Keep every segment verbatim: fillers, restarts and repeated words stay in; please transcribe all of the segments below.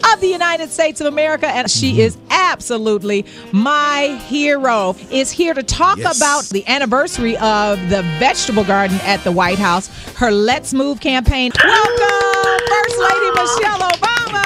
of the United States of America, and she is absolutely my hero, is here to talk Yes. about the anniversary of the vegetable garden at the White House, her Let's Move campaign. Welcome, First Lady Michelle Obama.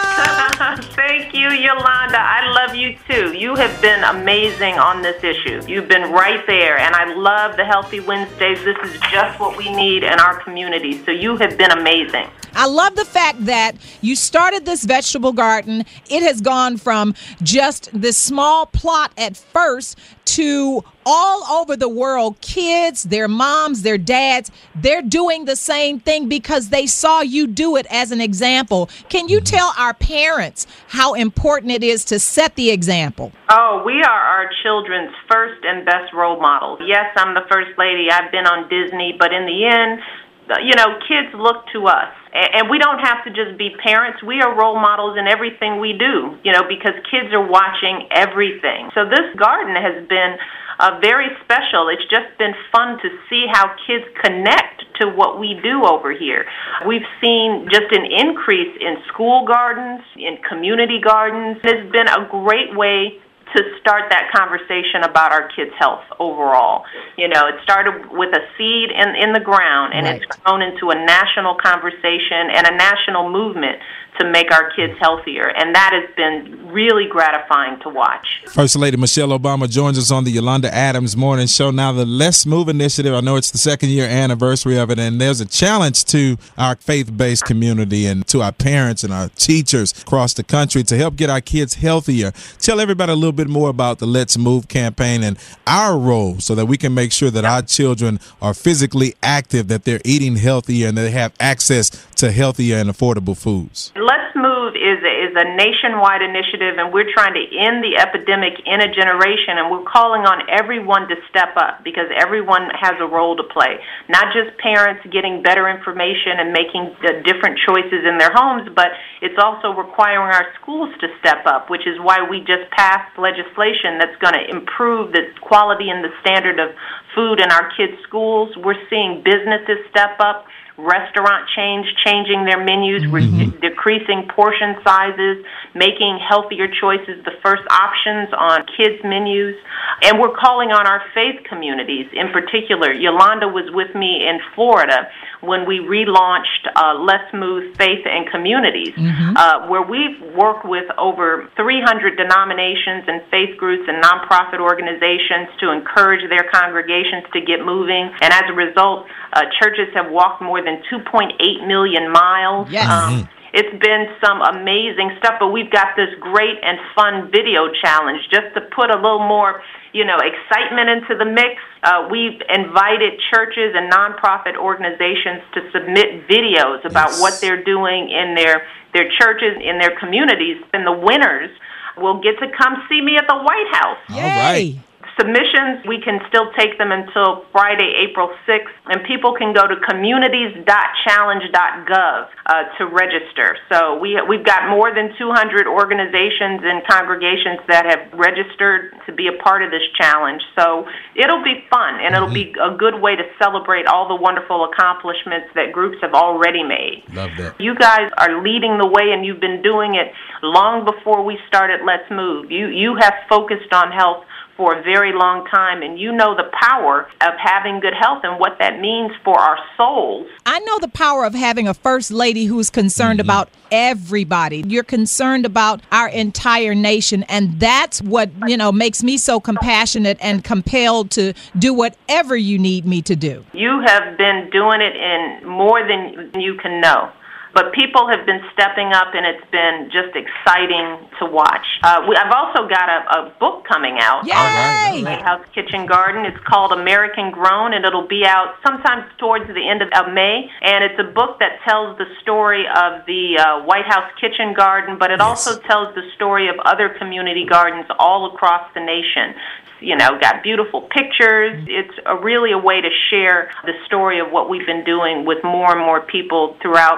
Thank you, Yolanda. I love you too. You have been amazing on this issue. You've been right there, and I love the Healthy Wednesdays. This is just what we need in our community, so you have been amazing. I love the fact that you started this vegetable garden. It has gone from just this small plot at first to all over the world. Kids, their moms, their dads, they're doing the same thing because they saw you do it as an example. Can you tell our parents how important it is to set the example? Oh, we are our children's first and best role models. Yes, I'm the First Lady. I've been on Disney, but in the end, you know, kids look to us. And we don't have to just be parents. We are role models in everything we do, you know, because kids are watching everything. So this garden has been uh, very special. It's just been fun to see how kids connect to what we do over here. We've seen just an increase in school gardens, in community gardens. It's been a great way to start that conversation about our kids' health overall. You know, it started with a seed in, in the ground, and right. It's grown into a national conversation and a national movement to make our kids healthier, and that has been really gratifying to watch. First Lady Michelle Obama joins us on the Yolanda Adams Morning Show. Now, the Let's Move initiative, I know it's the second year anniversary of it, and there's a challenge to our faith-based community and to our parents and our teachers across the country to help get our kids healthier. Tell everybody a little bit more about the Let's Move campaign and our role so that we can make sure that our children are physically active, that they're eating healthier, and they have access to healthier and affordable foods. Let's Move is a, is a nationwide initiative, and we're trying to end the epidemic in a generation, and we're calling on everyone to step up because everyone has a role to play. Not just parents getting better information and making the different choices in their homes, but it's also requiring our schools to step up, which is why we just passed legislation that's going to improve the quality and the standard of food in our kids' schools. We're seeing businesses step up. Restaurant chains changing their menus, mm-hmm. re- decreasing portion sizes, making healthier choices the first options on kids' menus. And we're calling on our faith communities in particular. Yolanda was with me in Florida when we relaunched uh, Let's Move Faith and Communities, mm-hmm. uh, where we've worked with over three hundred denominations and faith groups and nonprofit organizations to encourage their congregations to get moving. And as a result, uh, churches have walked more than two point eight million miles. Yes. Um, it's been some amazing stuff, but we've got this great and fun video challenge just to put a little more, you know, excitement into the mix. Uh, we've invited churches and nonprofit organizations to submit videos about yes. what they're doing in their, their churches, in their communities, and the winners will get to come see me at the White House. Yay. All right. Submissions, we can still take them until Friday, April sixth, and people can go to communities dot challenge dot gov uh, to register. So we, we've got more than two hundred organizations and congregations that have registered to be a part of this challenge. So it'll be fun, and it'll be a good way to celebrate all the wonderful accomplishments that groups have already made. Love that. You guys are leading the way, and you've been doing it long before we started Let's Move. You, you have focused on health for a very long time, and you know the power of having good health and what that means for our souls. I know the power of having a first lady who's concerned mm-hmm. about everybody. You're concerned about our entire nation, and that's what, you know, makes me so compassionate and compelled to do whatever you need me to do. You have been doing it in more than you can know. But people have been stepping up, and it's been just exciting to watch. Uh, we, I've also got a, a book coming out. Yay! All right, White House Kitchen Garden. It's called American Grown, and it'll be out sometime towards the end of, of May. And it's a book that tells the story of the uh, White House Kitchen Garden, but it yes. also tells the story of other community gardens all across the nation. You know, got beautiful pictures. It's a really a way to share the story of what we've been doing with more and more people throughout not just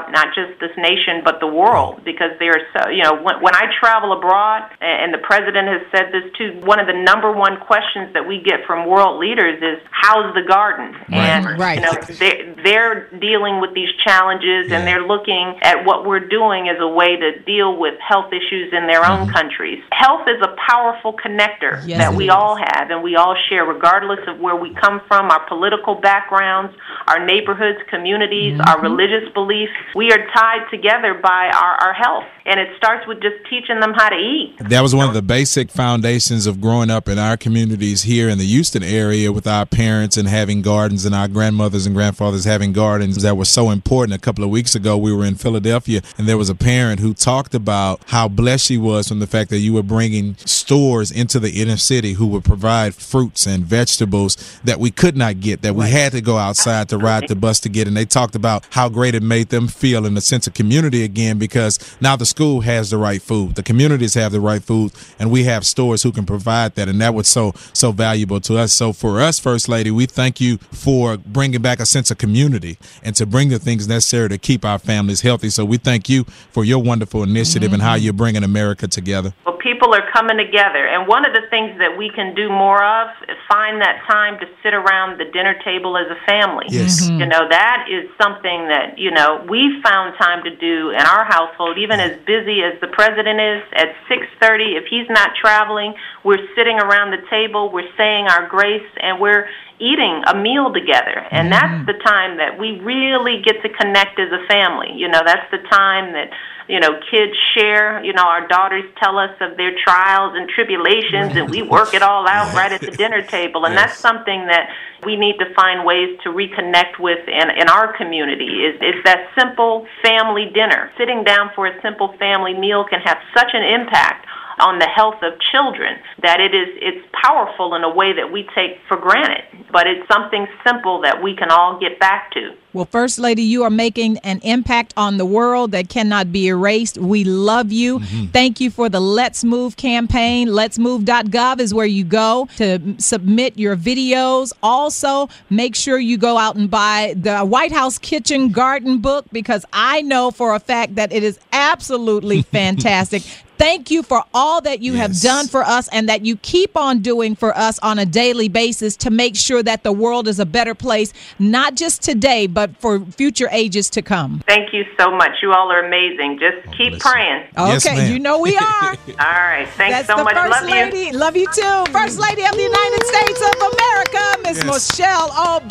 just this nation, but the world, because there are so, you know, when, when I travel abroad, and the president has said this too, one of the number one questions that we get from world leaders is, how's the garden? Right. And, right. you know, they're, they're dealing with these challenges, yeah. and they're looking at what we're doing as a way to deal with health issues in their mm-hmm. own countries. Health is a powerful connector yes, that we is. all have, and we all share, regardless of where we come from, our political backgrounds, our neighborhoods, communities, mm-hmm. our religious beliefs. We are tied together by our, our health, and it starts with just teaching them how to eat. That was one of the basic foundations of growing up in our communities here in the Houston area with our parents and having gardens, and our grandmothers and grandfathers having gardens. That was so important. A couple of weeks ago, we were in Philadelphia, and there was a parent who talked about how blessed she was from the fact that you were bringing stores into the inner city who would provide fruits and vegetables that we could not get, that we had to go outside to ride the bus to get. And they talked about how great it made them feel in a sense of community again, because now the school has the right food, the communities have the right food, and we have stores who can provide that. And that was so, so valuable to us. So for us, First Lady, we thank you for bringing back a sense of community and to bring the things necessary to keep our families healthy. So we thank you for your wonderful initiative mm-hmm. and how you're bringing America together. Well, people are coming together, and one of the things that we can do more of is find that time to sit around the dinner table as a family. Yes. Mm-hmm. You know, that is something that, you know, we found time to do in our household, even as busy as the president is. At six thirty, if he's not traveling, we're sitting around the table, we're saying our grace, and we're eating a meal together. And mm-hmm. that's the time that we really get to connect as a family. You know, that's the time that, you know, kids share. You know, our daughters tell us of their trials and tribulations, right. and we work it all out right at the dinner table. And yes. that's something that we need to find ways to reconnect with in, in our community, is, is that simple family dinner. Sitting down for a simple family meal can have such an impact on the health of children that it is it's powerful in a way that we take for granted. But it's something simple that we can all get back to. Well, First Lady, you are making an impact on the world that cannot be erased. We love you. Mm-hmm. Thank you for the Let's Move campaign. Let's Move dot gov is where you go to submit your videos. Also, make sure you go out and buy the White House Kitchen Garden book, because I know for a fact that it is absolutely fantastic. Thank you for all that you yes. have done for us and that you keep on doing for us on a daily basis to make sure that the world is a better place, not just today, but for future ages to come. Thank you so much. You all are amazing. Just oh, keep praying. You. Okay, yes, you know we are. All right. Thanks That's so the much. First Love Lady. you. Love you too. First Lady of the United States of America, Miss yes. Michelle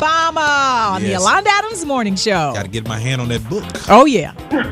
Obama on yes. the Yolanda Adams Morning Show. Got to get my hand on that book. Oh, yeah.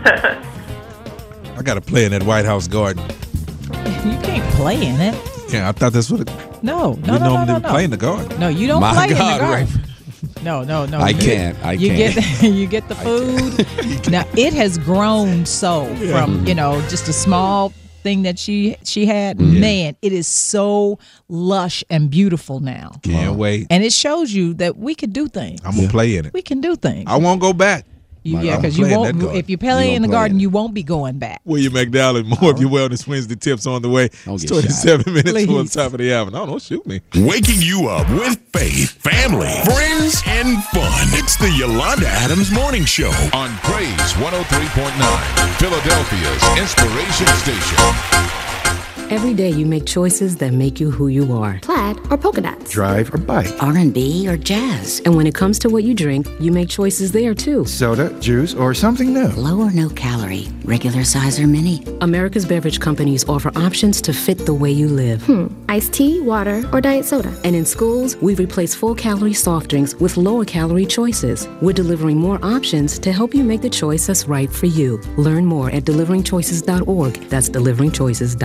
I got to play in that White House garden. You can't play in it. Yeah, I thought that's what it, no, no, we no, normally no, no, no. play in the garden. No, you don't My play God, in the garden. right. No, no, no. I you, can't. I you can't. get you get the food. Now it has grown so from you know just a small thing that she she had. Yeah. Man, it is so lush and beautiful now. Can't wow. wait. And it shows you that we can do things. I'm gonna play in it. We can do things. I won't go back. You, yeah, I'm because you playing won't. that garden. If you play You in the gonna play garden, in it. you won't be going back. William McDowell, more of your Wellness Wednesday tips on the way. Don't It's get twenty-seven minutes Please. for the top of the hour. No, don't shoot me. Waking you up with faith, family, friends, and fun. It's the Yolanda Adams Morning Show on Praise one oh three point nine, Philadelphia's inspiration station. Every day you make choices that make you who you are. Plaid or polka dots. Drive or bike. R and B or jazz. And when it comes to what you drink, you make choices there too. Soda, juice, or something new. Low or no calorie. Regular size or mini. America's beverage companies offer options to fit the way you live. Hmm. Iced tea, water, or diet soda. And in schools, we replace full-calorie soft drinks with lower-calorie choices. We're delivering more options to help you make the choice that's right for you. Learn more at delivering choices dot org. That's delivering choices dot org.